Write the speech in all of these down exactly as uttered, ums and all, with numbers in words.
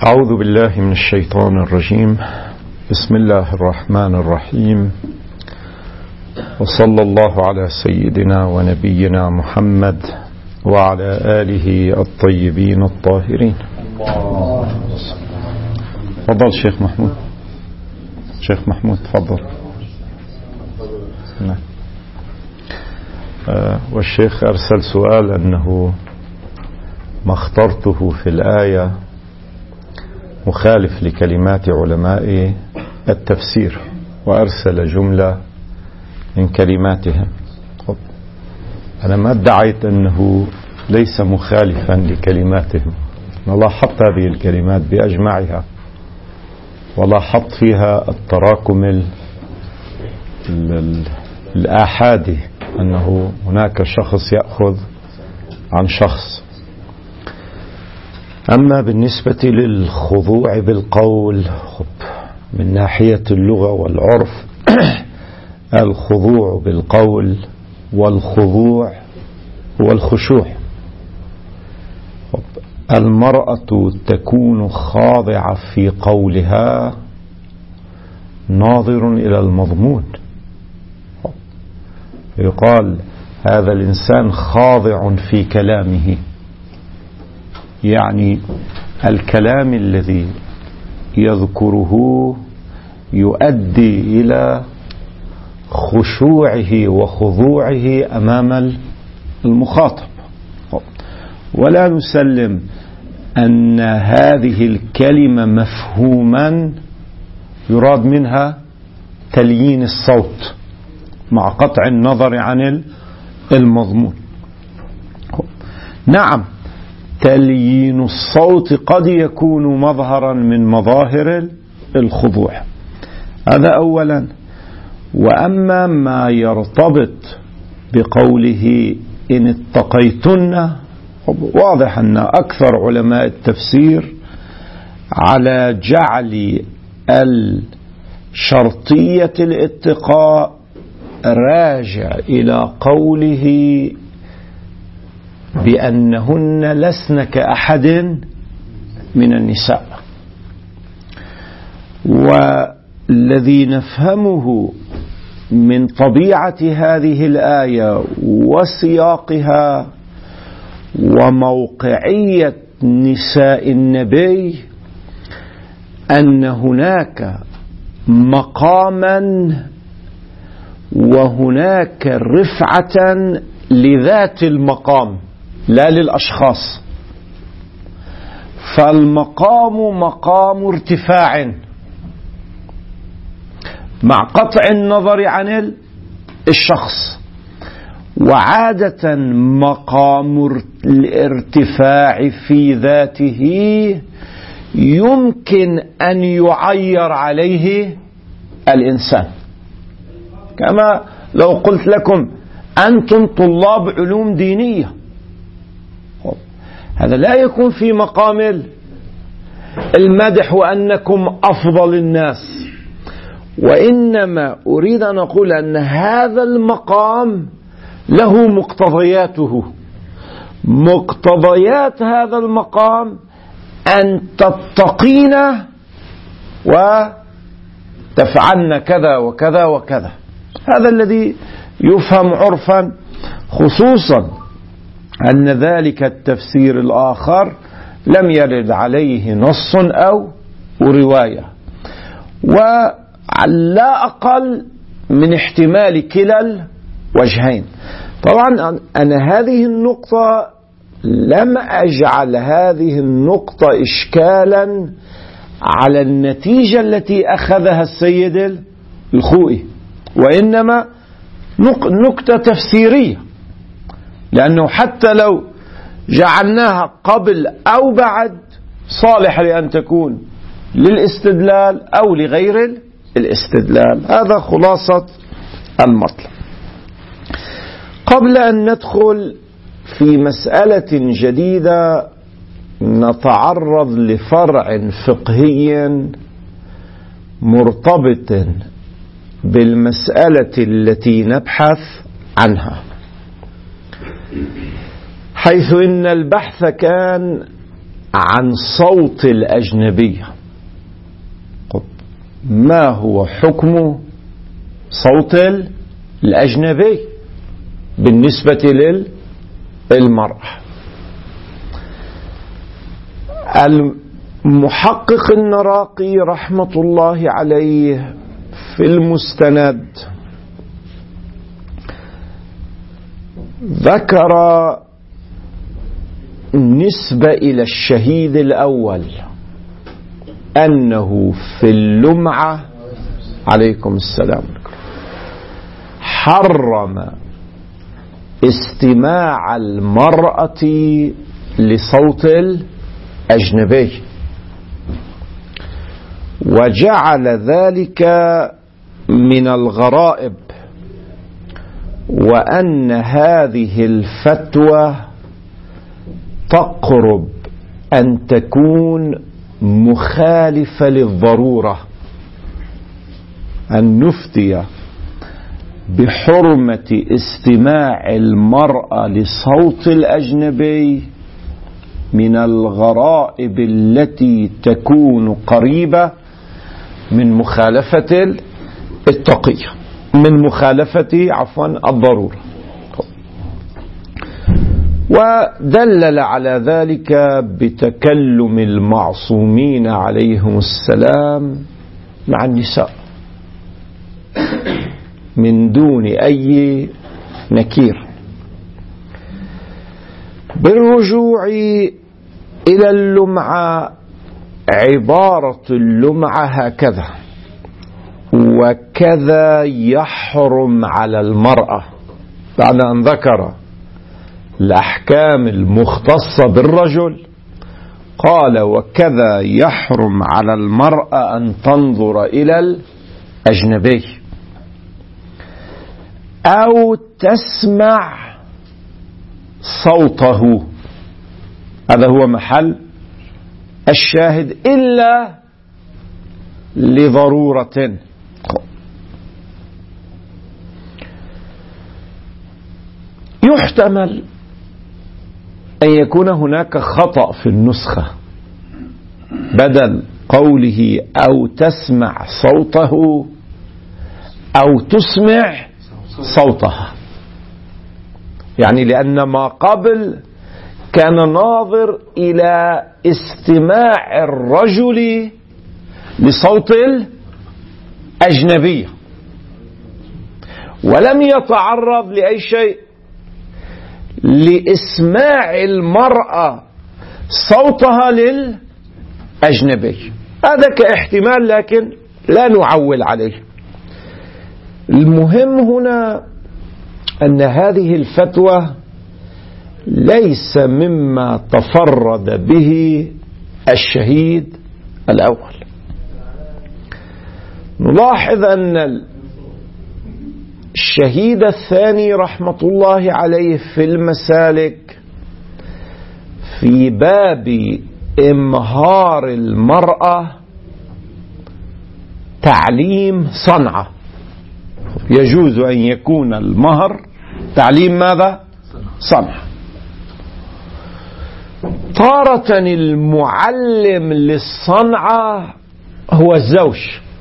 أعوذ بالله من الشيطان الرجيم. بسم الله الرحمن الرحيم، وصلى الله على سيدنا ونبينا محمد وعلى آله الطيبين الطاهرين. تفضل شيخ محمود. شيخ محمود تفضل. نعم. آه والشيخ أرسل سؤال أنه ما اخترته في الآية مخالف لكلمات علماء التفسير، وأرسل جملة من كلماتهم. أنا ما ادعيت أنه ليس مخالفا لكلماتهم، الله حط هذه الكلمات بأجمعها، ولا حط فيها التراكم ال ال الآحادي، أنه هناك شخص يأخذ عن شخص. أما بالنسبة للخضوع بالقول من ناحية اللغة والعرف، الخضوع بالقول والخضوع والخشوع. المرأة تكون خاضعة في قولها ناظر إلى المضمون، يقال هذا الإنسان خاضع في كلامه، يعني الكلام الذي يذكره يؤدي إلى خشوعه وخضوعه أمام المخاطب، ولا نسلم أن هذه الكلمة مفهوما يراد منها تليين الصوت مع قطع النظر عن المضمون. نعم، تليين الصوت قد يكون مظهرا من مظاهر الخضوع، هذا أولا. وأما ما يرتبط بقوله إن اتقيتن، واضح أن أكثر علماء التفسير على جعل الشرطية الاتقاء راجع إلى قوله بأنهن لسن كأحد من النساء. والذي نفهمه من طبيعة هذه الآية وسياقها وموقعية نساء النبي أن هناك مقاما وهناك رفعة لذات المقام لا للأشخاص، فالمقام مقام ارتفاع مع قطع النظر عن الشخص، وعادة مقام الارتفاع في ذاته يمكن أن يعير عليه الإنسان، كما لو قلت لكم أنتم طلاب علوم دينية، هذا لا يكون في مقام المدح وأنكم أفضل الناس، وإنما أريد أن أقول أن هذا المقام له مقتضياته. مقتضيات هذا المقام أن تتقين وتفعلن كذا وكذا وكذا، هذا الذي يفهم عرفا، خصوصا أن ذلك التفسير الآخر لم يرد عليه نص أو رواية، ولا أقل من احتمال كلا الوجهين. طبعا أنا هذه النقطة لم أجعل هذه النقطة إشكالا على النتيجة التي أخذها السيد الخوئي، وإنما نقطة تفسيرية، لأنه حتى لو جعلناها قبل أو بعد صالح لأن تكون للاستدلال أو لغير الاستدلال. هذا خلاصة المطلب. قبل أن ندخل في مسألة جديدة نتعرض لفرع فقهي مرتبط بالمسألة التي نبحث عنها، حيث إن البحث كان عن صوت الأجنبي. ما هو حكم صوت الأجنبي بالنسبة للمرأة؟ المحقق النراقي رحمة الله عليه في المستند ذكر نسبة إلى الشهيد الأول أنه في اللمعة عليكم السلام حرم استماع المرأة لصوت الأجنبي، وجعل ذلك من الغرائب، وأن هذه الفتوى تقرب أن تكون مخالفة للضرورة، أن نفتي بحرمة استماع المرأة لصوت الأجنبي من الغرائب التي تكون قريبة من مخالفة التقية، من مخالفة عفوا الضرورة. ودلل على ذلك بتكلم المعصومين عليهم السلام مع النساء من دون أي نكير. بالرجوع إلى اللمعة، عبارة اللمعة هكذا: وكذا يحرم على المرأة، بعد أن ذكر الأحكام المختصة بالرجل قال وكذا يحرم على المرأة أن تنظر إلى الأجنبي أو تسمع صوته. هذا هو محل الشاهد، إلا لضرورة. يحتمل أن يكون هناك خطأ في النسخة، بدل قوله أو تسمع صوته أو تسمع صوتها، يعني لأن ما قبل كان ناظر إلى استماع الرجل لصوت الأجنبية، ولم يتعرض لأي شيء لإسماع المرأة صوتها للأجنبي. هذا كاحتمال، لكن لا نعول عليه. المهم هنا أن هذه الفتوى ليس مما تفرد به الشهيد الأول. نلاحظ أن الشهيد الثاني رحمة الله عليه في المسالك في باب إمهار المرأة تعليم صنعة، يجوز أن يكون المهر تعليم ماذا؟ صنعة. تارة المعلم للصنعة هو الزوج،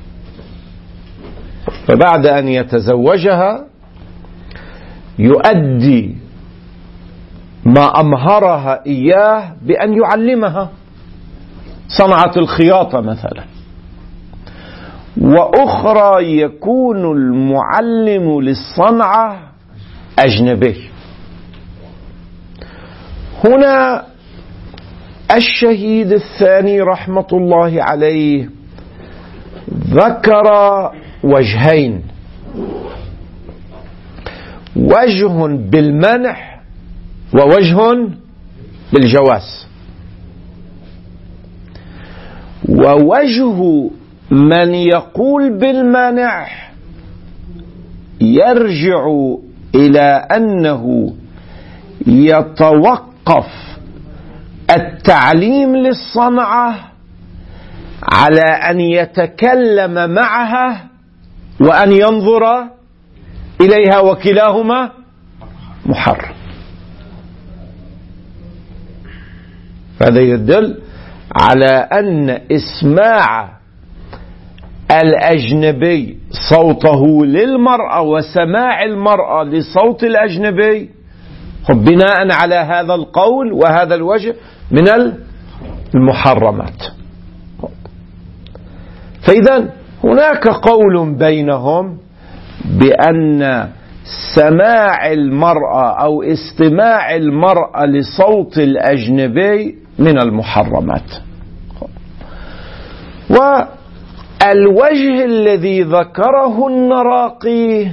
فبعد أن يتزوجها يؤدي ما أمهرها إياه بأن يعلمها صنعة الخياطة مثلا، وأخرى يكون المعلم للصنعة أجنبي. هنا الشهيد الثاني رحمة الله عليه ذكر وجهين: وجه بالمنع ووجه بالجواز. ووجه من يقول بالمنع يرجع إلى أنه يتوقف التعليم للصنعة على أن يتكلم معها وأن ينظر إليها، وكلاهما محرم. هذا يدل على أن إسماع الأجنبي صوته للمرأة وسماع المرأة لصوت الأجنبي بناء على هذا القول وهذا الوجه من المحرمات. فإذا هناك قول بينهم بأن سماع المرأة أو استماع المرأة لصوت الأجنبي من المحرمات. والوجه الذي ذكره النراقي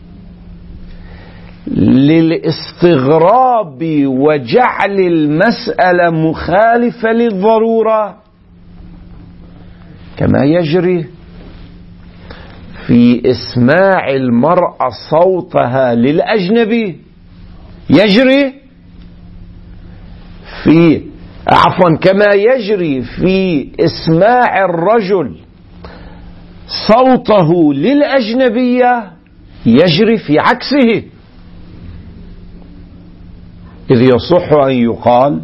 للاستغراب وجعل المسألة مخالفة للضرورة كما يجري في إسماع المرأة صوتها للأجنبي يجري في عفوا كما يجري في إسماع الرجل صوته للأجنبية يجري في عكسه، إذ يصح أن يقال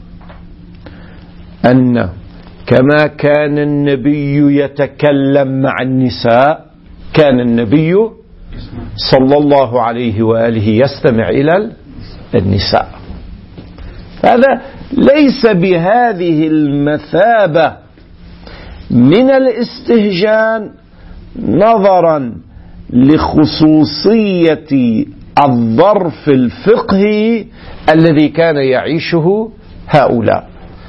أن كما كان النبي يتكلم مع النساء كان النبي صلى الله عليه وآله يستمع إلى النساء. هذا ليس بهذه المثابة من الاستهجان نظرا لخصوصية الظرف الفقهي الذي كان يعيشه هؤلاء.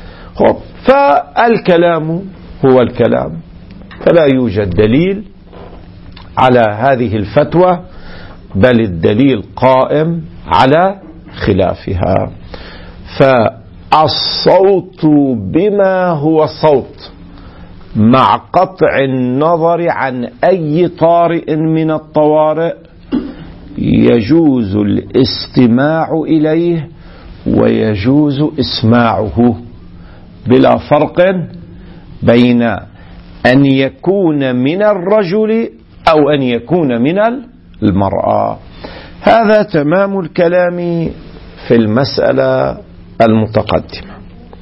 فالكلام هو الكلام، فلا يوجد دليل على هذه الفتوى، بل الدليل قائم على خلافها. فالصوت بما هو صوت مع قطع النظر عن أي طارئ من الطوارئ يجوز الاستماع إليه ويجوز إسماعه بلا فرق بين أن يكون من الرجل أو أن يكون من المرأة. هذا تمام الكلام في المسألة المتقدمة.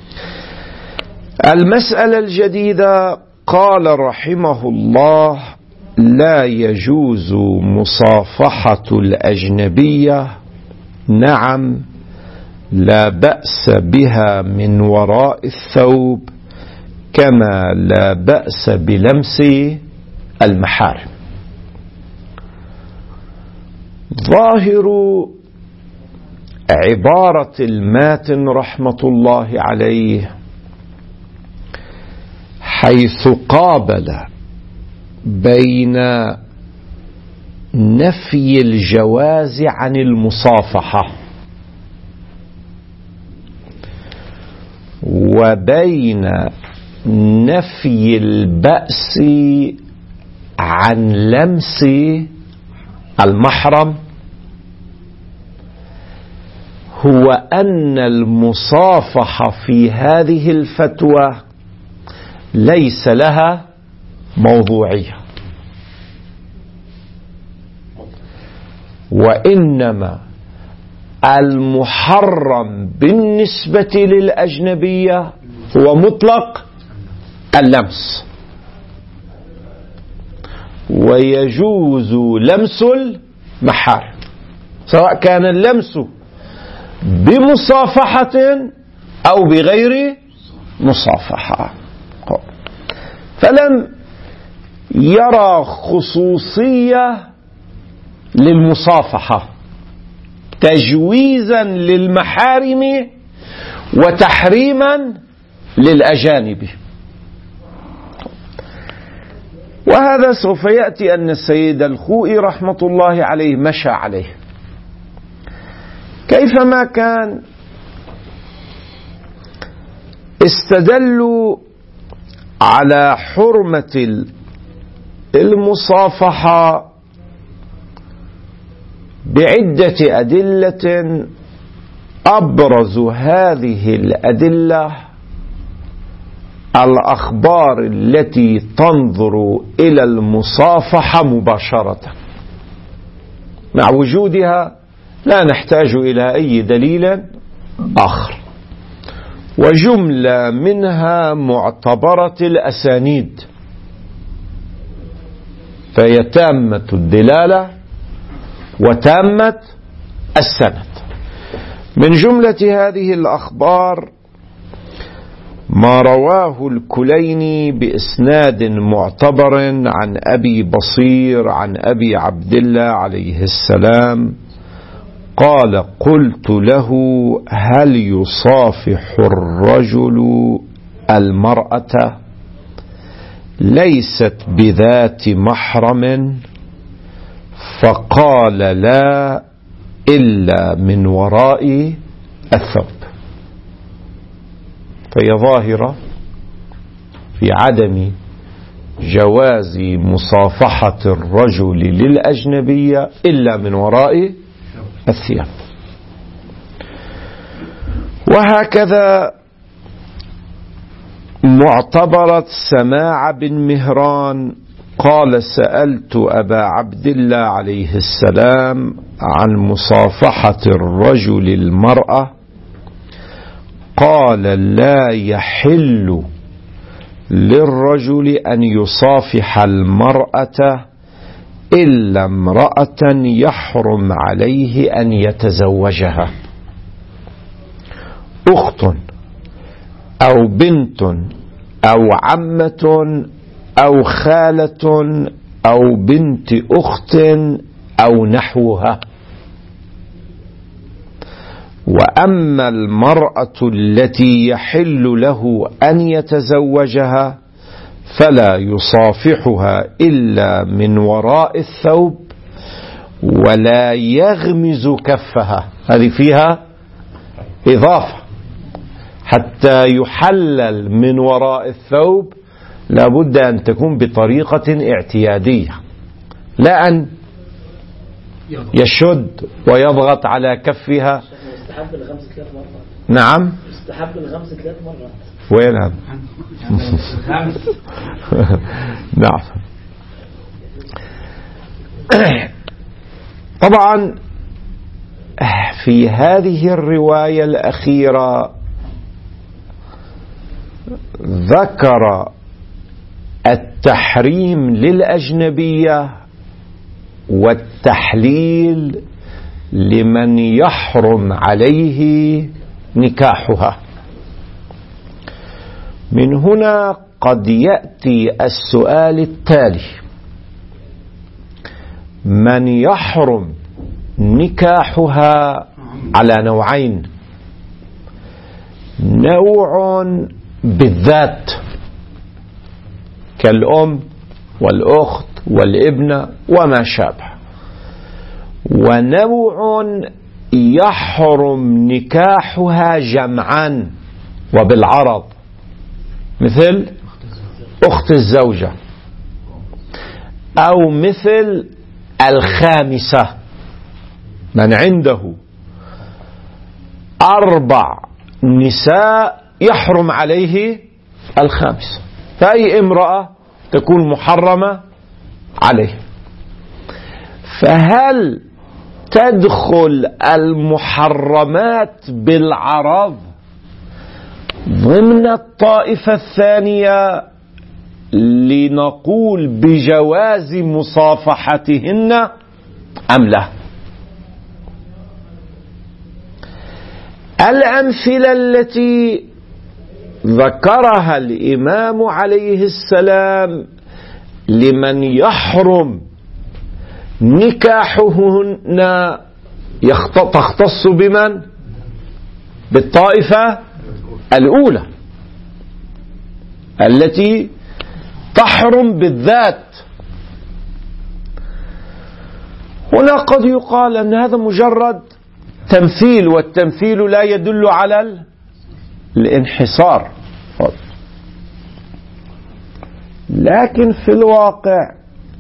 المسألة الجديدة قال رحمه الله: لا يجوز مصافحة الأجنبية. نعم، لا بأس بها من وراء الثوب كما لا بأس بلمس المحارم. ظاهر عبارة الماتن رحمة الله عليه حيث قابل بين نفي الجواز عن المصافحة وبين نفي البأس عن لمس المحرم، هو أن المصافحة في هذه الفتوى ليس لها موضوعية، وإنما المحرم بالنسبة للأجنبية هو مطلق اللمس، ويجوز لمس المحارم سواء كان اللمس بمصافحة أو بغير مصافحة. فلم يرى خصوصية للمصافحة تجويزا للمحارم وتحريما للأجانب. وهذا سوف يأتي أن السيد الخوئي رحمة الله عليه مشى عليه. كيفما كان استدلوا على حرمة المصافحة بعدة أدلة، أبرز هذه الأدلة الأخبار التي تنظر إلى المصافحة مباشرة، مع وجودها لا نحتاج إلى أي دليل آخر. وجملة منها معتبرة الأسانيد، فهي تامة الدلالة وتامة السند. من جملة هذه الأخبار ما رواه الكليني بإسناد معتبر عن أبي بصير عن أبي عبد الله عليه السلام قال: قلت له: هل يصافح الرجل المرأة ليست بذات محرم؟ فقال: لا، إلا من وراء الثوب. فهي ظاهرة في عدم جواز مصافحة الرجل للأجنبية إلا من وراء الثياب. وهكذا معتبرة سماع بن مهران قال: سألت أبا عبد الله عليه السلام عن مصافحة الرجل المرأة، قال: لا يحل للرجل أن يصافح المرأة إلا امرأة يحرم عليه أن يتزوجها، أخت أو بنت أو عمة أو خالة أو بنت أخت أو نحوها. وأما المرأة التي يحل له أن يتزوجها فلا يصافحها إلا من وراء الثوب ولا يغمز كفها. هذه فيها إضافة، حتى يحلل من وراء الثوب لابد أن تكون بطريقة اعتيادية، لا أن يشد ويضغط على كفها. يستحب الغمز ثلاث مرات. نعم، يستحب الغمز ثلاث مرات. وين هذا؟ نعم. طبعا في هذه الرواية الأخيرة ذكر التحريم للأجنبية والتحليل لمن يحرم عليه نكاحها. من هنا قد يأتي السؤال التالي: من يحرم نكاحها على نوعين، نوع بالذات كالأم والأخت والابنة وما شابه، ونوع يحرم نكاحها جمعا وبالعرض، مثل أخت الزوجة أو مثل الخامسة، من عنده أربع نساء يحرم عليه الخامسة، فأي امرأة تكون محرمة عليه. فهل تدخل المحرمات بالعرض ضمن الطائفة الثانية لنقول بجواز مصافحتهن أم لا؟ الأمثلة التي ذكرها الإمام عليه السلام لمن يحرم نكاحهن تختص بمن؟ بالطائفة الأولى التي تحرم بالذات. هنا قد يقال أن هذا مجرد تمثيل، والتمثيل لا يدل على الانحصار، لكن في الواقع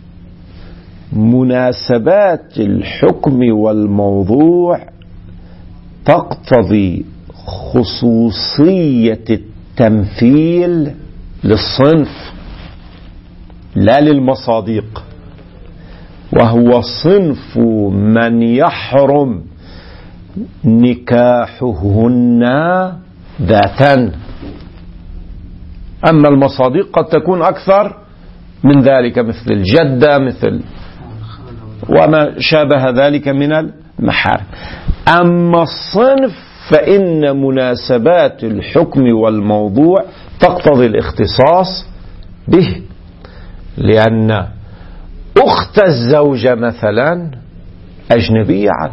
مناسبات الحكم والموضوع تقتضي خصوصية التمثيل للصنف لا للمصادق، وهو صنف من يحرم نكاحهن ذاتا. أما المصادق قد تكون أكثر من ذلك، مثل الجدة، مثل وما شابه ذلك من المحارم. أما الصنف فإن مناسبات الحكم والموضوع تقتضي الاختصاص به، لأن أخت الزوجة مثلا أجنبية عنه،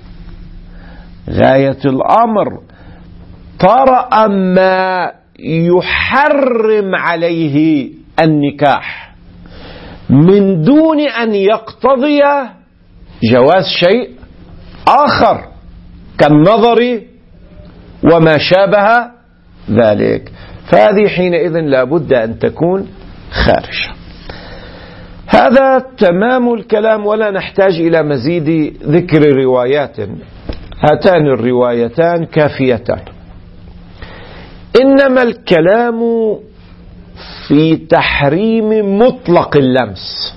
غاية الأمر طرأ ما يحرم عليه النكاح من دون أن يقتضي جواز شيء آخر كالنظر وما شابه ذلك، فهذه حينئذ لا بد أن تكون خارجة. هذا تمام الكلام، ولا نحتاج إلى مزيد ذكر روايات، هاتان الروايتان كافيتان. إنما الكلام في تحريم مطلق اللمس.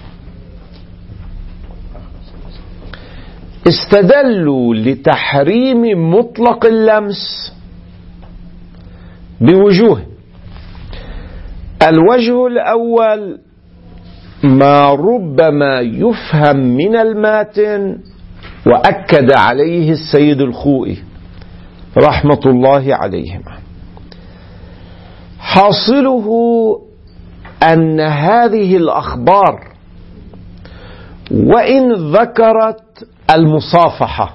استدلوا لتحريم مطلق اللمس بوجوه. الوجه الأول ما ربما يفهم من الماتن، وأكد عليه السيد الخوئي رحمة الله عليهما. حاصله أن هذه الأخبار وإن ذكرت المصافحة،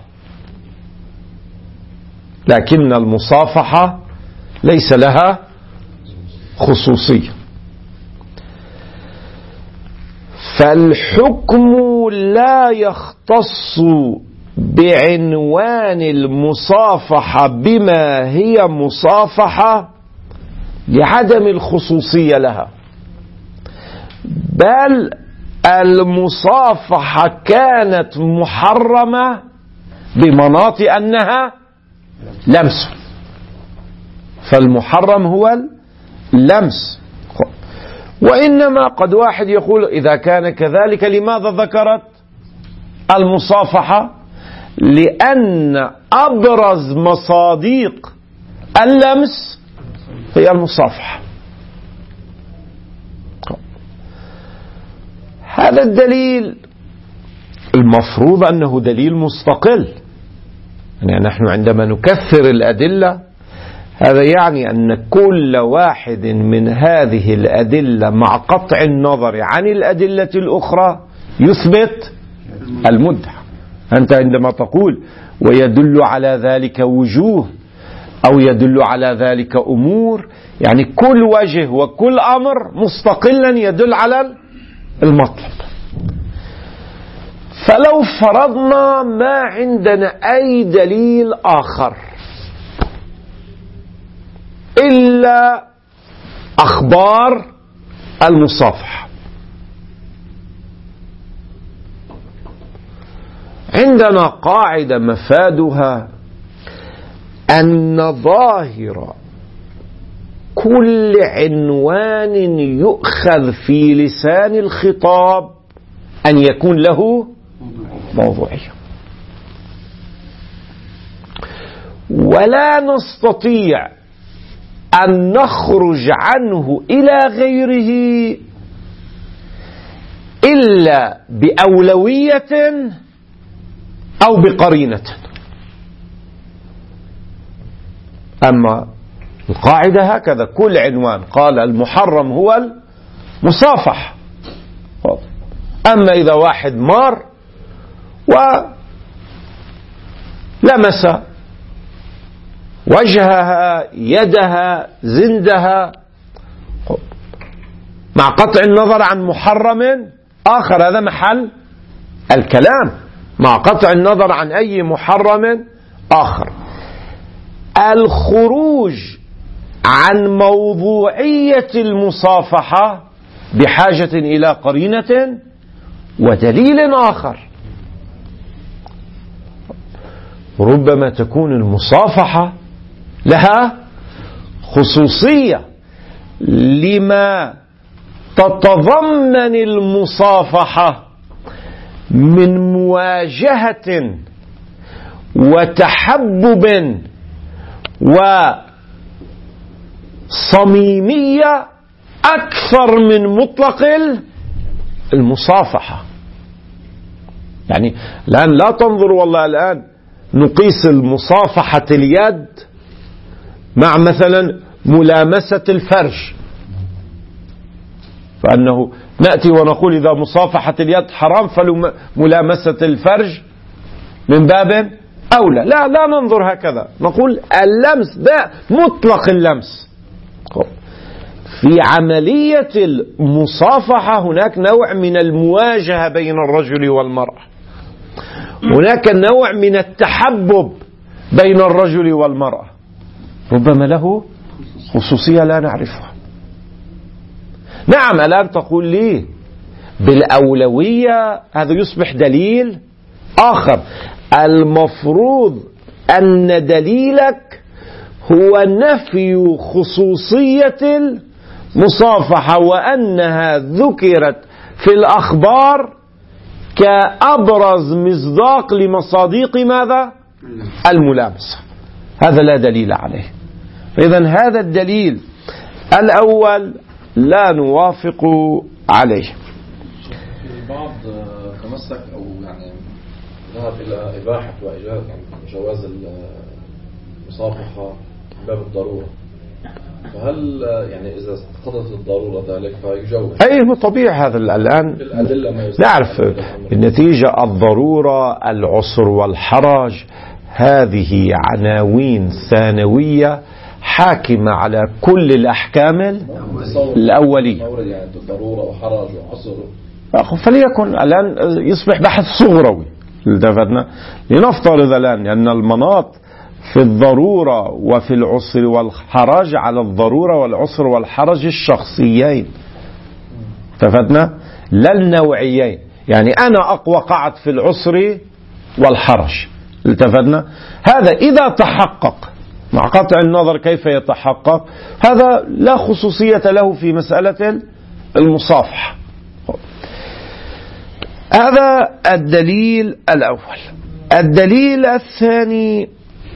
لكن المصافحة ليس لها خصوصية، فالحكم لا يختص بعنوان المصافحة بما هي مصافحة لعدم الخصوصية لها، بل المصافحة كانت محرمة بمناط أنها لمس، فالمحرم هو اللمس. وإنما قد واحد يقول إذا كان كذلك لماذا ذكرت المصافحة؟ لأن أبرز مصادق اللمس هي المصافحة. هذا الدليل المفروض أنه دليل مستقل، يعني نحن عندما نكثر الأدلة هذا يعني أن كل واحد من هذه الأدلة مع قطع النظر عن الأدلة الأخرى يثبت المدعى. أنت عندما تقول ويدل على ذلك وجوه أو يدل على ذلك أمور، يعني كل وجه وكل أمر مستقلا يدل على المطلب. فلو فرضنا ما عندنا أي دليل آخر إلا أخبار المصافحة، عندنا قاعدة مفادها أن ظاهر كل عنوان يؤخذ في لسان الخطاب أن يكون له موضوعية، ولا نستطيع أن نخرج عنه إلى غيره إلا بأولوية أو بقرينة. أما القاعدة هكذا، كل عنوان قال المحرم هو المصافح. أما إذا واحد مار ولمس وجهها يدها زندها مع قطع النظر عن محرم آخر، هذا محل الكلام، مع قطع النظر عن أي محرم آخر. الخروج عن موضوعية المصافحة بحاجة إلى قرينة ودليل آخر. ربما تكون المصافحة لها خصوصية لما تتضمن المصافحة من مواجهة وتحبب صميمية أكثر من مطلق المصافحة. يعني الآن لا تنظر والله الآن نقيس المصافحة اليد مع مثلا ملامسة الفرج، فأنه نأتي ونقول إذا مصافحة اليد حرام فملامسة الفرج من باب أولى. لا لا ننظر هكذا، نقول اللمس ده مطلق اللمس. في عملية المصافحة هناك نوع من المواجهة بين الرجل والمرأة، هناك نوع من التحبب بين الرجل والمرأة، ربما له خصوصية لا نعرفها. نعم الآن تقول لي بالأولوية، هذا يصبح دليل آخر. المفروض أن دليلك هو نفي خصوصية المصافحة، وأنها ذكرت في الأخبار كأبرز مصداق لمصادق ماذا؟ الملامسة. هذا لا دليل عليه. إذن هذا الدليل الأول لا نوافق عليه. البعض تمسك أو يعني ذهب إلى إباحة وإجازة يعني جواز المصافحة من باب الضرورة، فهل يعني إذا اقتضت الضرورة ذلك فيجوز؟ أي طبيعي هذا الآن نعرف النتيجة. الضرورة، العسر والحرج، هذه عناوين ثانوية حاكمة على كل الأحكام الأولية. يعني ضرورة وحرج وعسر، فليكن الآن يصبح بحث صغروي. لنفترض الآن أن المناط في الضرورة وفي العسر والحرج على الضرورة والعسر والحرج الشخصيين، تفدنا لا النوعيين. يعني أنا أقوى قاعد في العسر والحرج، التفدنا. هذا إذا تحقق، مع قطع النظر كيف يتحقق، هذا لا خصوصية له في مسألة المصافحة. هذا الدليل الأول. الدليل الثاني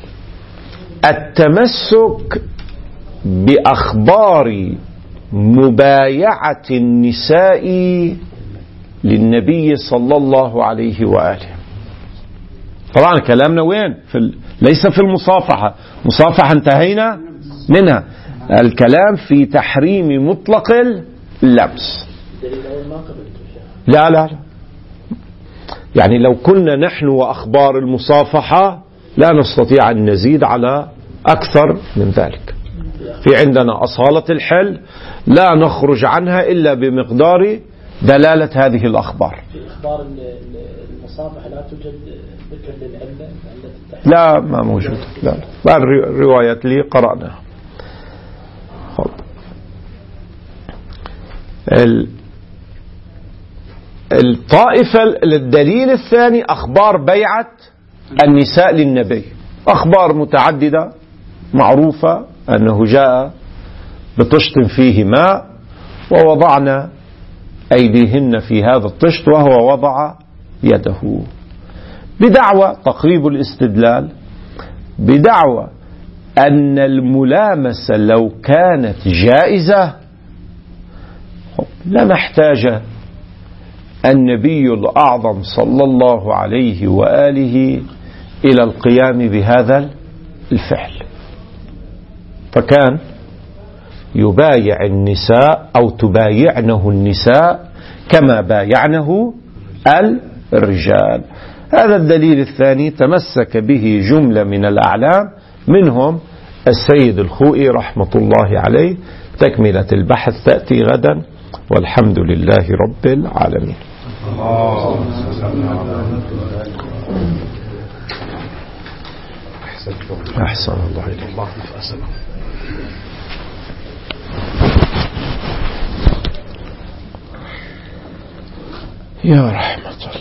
التمسك بأخبار مبايعة النساء للنبي صلى الله عليه وآله. طبعا كلامنا وين؟ في ال... ليس في المصافحة، مصافحة انتهينا منها. الكلام في تحريم مطلق اللمس. لا لا لا، يعني لو كنا نحن وأخبار المصافحة لا نستطيع أن نزيد على أكثر من ذلك. في عندنا أصالة الحل لا نخرج عنها إلا بمقدار دلالة هذه الأخبار. في أخبار المصافحة لا توجد ذكر للعلة؟ لا ما موجود. لا لا الرواية اللي قرأناها. الطائفة الدليل الثاني أخبار بيعة النساء للنبي، أخبار متعددة معروفة أنه جاء بطشت فيه ماء ووضعنا أيديهن في هذا الطشت وهو وضع يده، بدعوى تقريب الاستدلال، بدعوى أن الملامسة لو كانت جائزة لما احتاج النبي الأعظم صلى الله عليه وآله إلى القيام بهذا الفعل، فكان يبايع النساء أو تبايعنه النساء كما بايعنه الرجال. هذا الدليل الثاني تمسك به جملة من الأعلام، منهم السيد الخوئي رحمة الله عليه. تكملة البحث تأتي غدا، والحمد لله رب العالمين. أحسن الله إليك. يا رحمة الله.